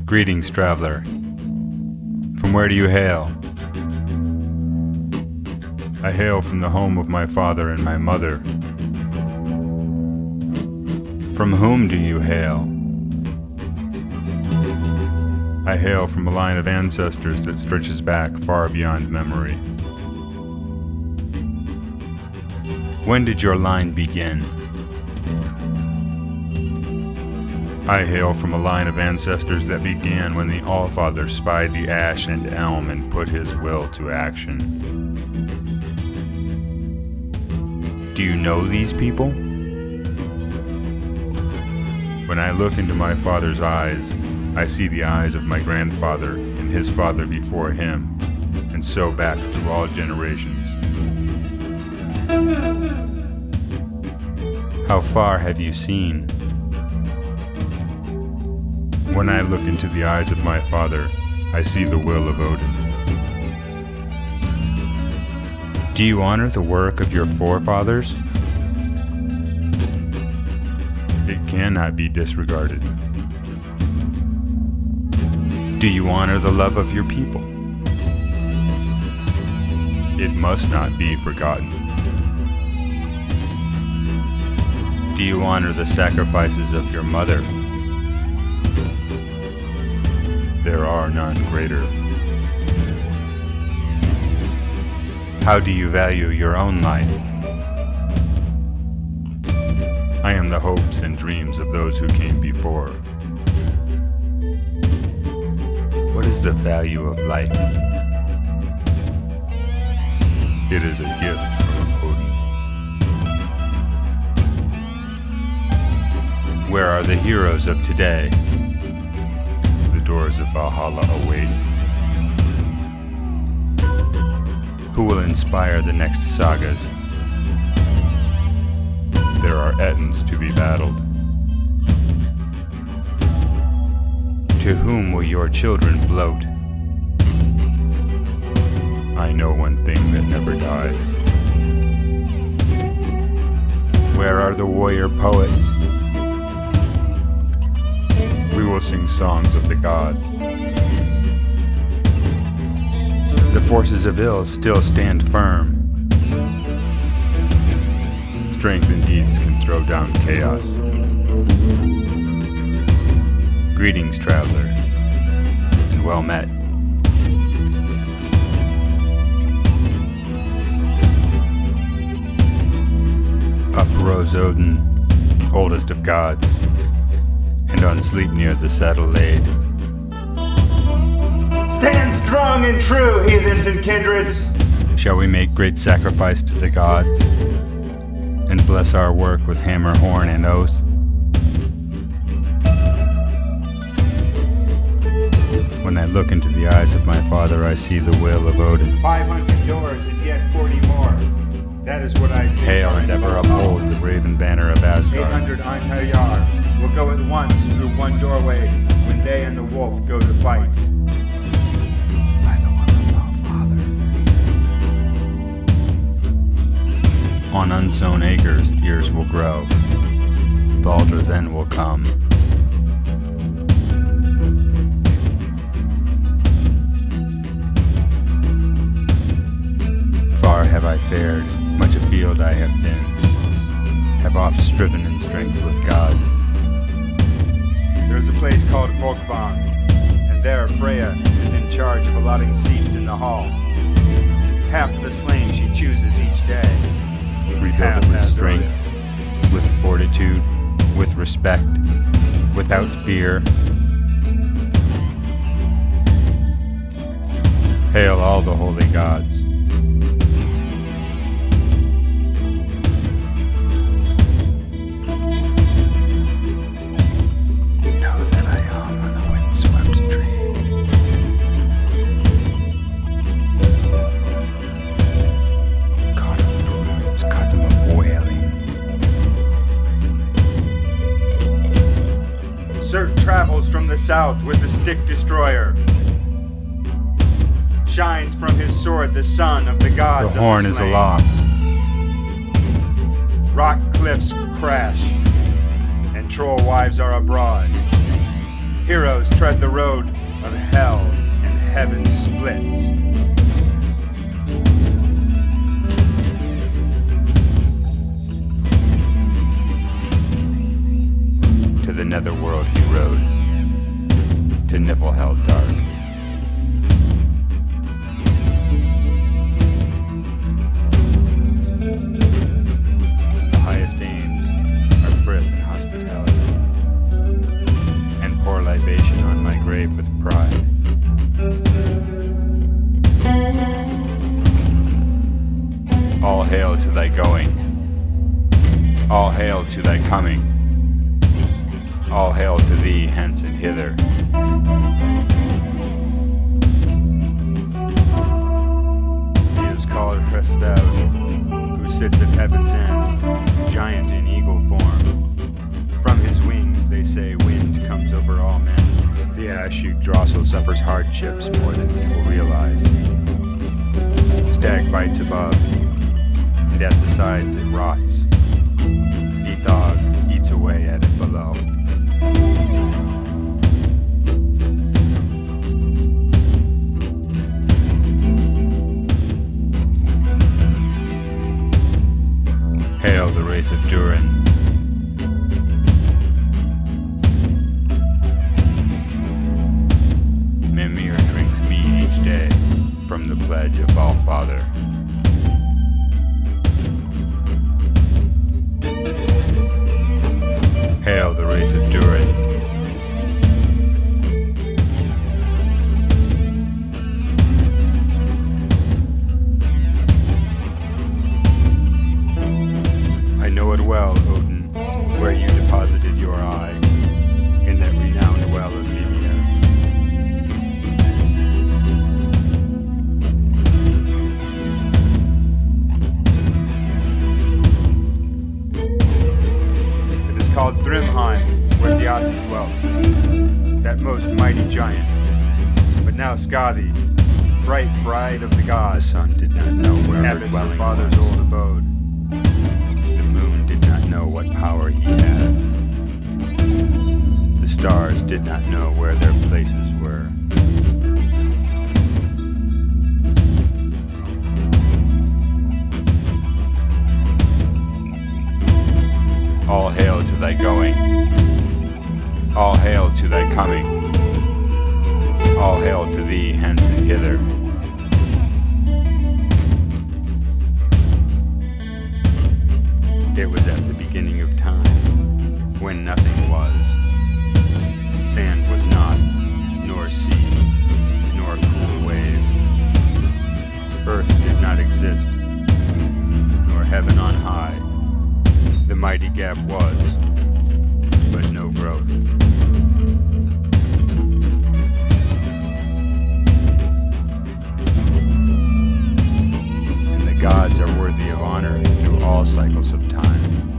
Greetings, traveler. From where do you hail? I hail from the home of my father and my mother. From whom do you hail? I hail from a line of ancestors that stretches back far beyond memory. When did your line begin? I hail from a line of ancestors that began when the Allfather spied the ash and elm and put his will to action. Do you know these people? When I look into my father's eyes, I see the eyes of my grandfather and his father before him, and so back through all generations. How far have you seen? When I look into the eyes of my father, I see the will of Odin. Do you honor the work of your forefathers? It cannot be disregarded. Do you honor the love of your people? It must not be forgotten. Do you honor the sacrifices of your mother? There are none greater. How do you value your own life? I am the hopes and dreams of those who came before. What is the value of life? It is a gift from Odin. Where are the heroes of today? The doors of Valhalla await. Who will inspire the next sagas? There are Ettins to be battled. To whom will your children bloat? I know one thing that never dies. Where are the warrior poets? We will sing songs of the gods. The forces of ill still stand firm. Strength and deeds can throw down chaos. Greetings, traveler, and well met. Up rose Odin, oldest of gods, and on Sleipnir the saddle laid. Stand strong and true, heathens and kindreds! Shall we make great sacrifice to the gods, and bless our work with hammer, horn, and oath? When I look into the eyes of my father, I see the will of Odin. 500 doors and yet 40 more. That is what I Hail and ever uphold the raven banner of Asgard. 800 Einherjar will go at once through one doorway when they and the wolf go to fight. By the will of our father. On unsown acres, ears will grow. Baldur then will come. Far have I fared, much afield I have been, have oft striven in strength with gods. There is a place called Folkvang, and there Freya is in charge of allotting seats in the hall. Half the slain she chooses each day. Rebuild it with strength, with fortitude, with respect, without fear. Hail all the holy gods. Know that I hung on the windswept tree. Caught him in the ruins, caught them up wailing. Surt travels from the south with the stick destroyer. Shines from his sword the sun of the gods. The horn is aloft. Rock cliffs crash, and troll wives are abroad. Heroes tread the road of hell and heaven splits. To the netherworld he rode, to Niflhel dark. The highest aims are frith and hospitality, and pour libation on my grave with pride. All hail to thy going, all hail to thy coming, all hail to thee hence and hither. He is called Hresvelg, who sits at heaven's end, giant in eagle form. From his wings, they say, wind comes over all men. The Ashig-Drossel suffers hardships more than people realize. Stag bites above, and at the sides it rots. Ethog eats away at it below. Hail the race of Durin. Mimir drinks mead each day from the pledge of Allfather. Hail the race of Durin. I know it well, Odin, where you deposited your eye, in that renowned well of Mimir. It is called Thrymheim, where Thiassi dwelt, that most mighty giant. But now Skadi, bright bride of the The gods, sun did not know where her inhabits her dwelling father's was. old abode. The moon did not know what power he had. The stars did not know where their places were. All hail to thy going, all hail to thy coming, all hail to thee hence and hither. It was at the beginning of time, when nothing was. Sand was not, nor sea, nor cool waves. Earth did not exist, nor heaven on high. The mighty gap was, but no growth. And the gods are worthy of honor through all cycles of time.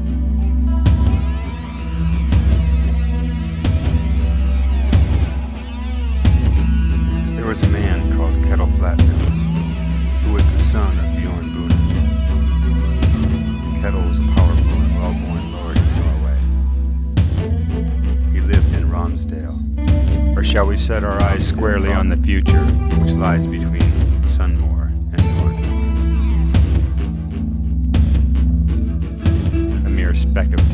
There was a man called Ketilflatnir, who was the son of Bjorn Buna. Ketil was a powerful and well-born lord of Norway. He lived in Romsdale. Or shall we set our eyes squarely on the future, which lies between Sunmore and Nordmore? A mere speck of